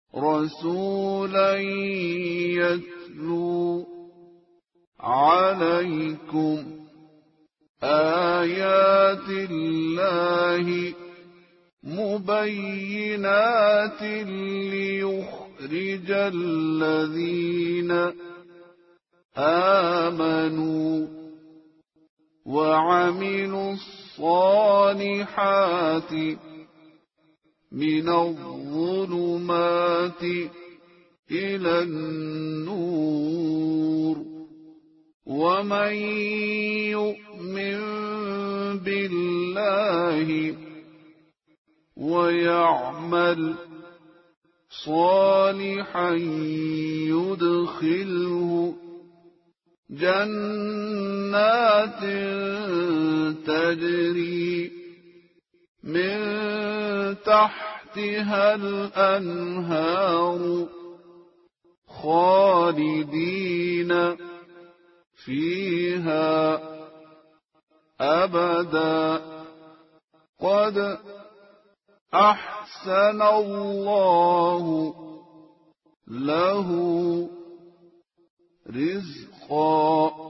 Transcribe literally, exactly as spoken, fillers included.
رسولا يتلو عليكم آيات الله مبينات ليخرج الذين آمنوا وعملوا الصالحات من الظلمات إلى النور ومن يؤمن بالله ويعمل صالحا يدخله جنات تجري من تحتها الأنهار خالدين فيها أبدا قد أحسن الله له رزقا.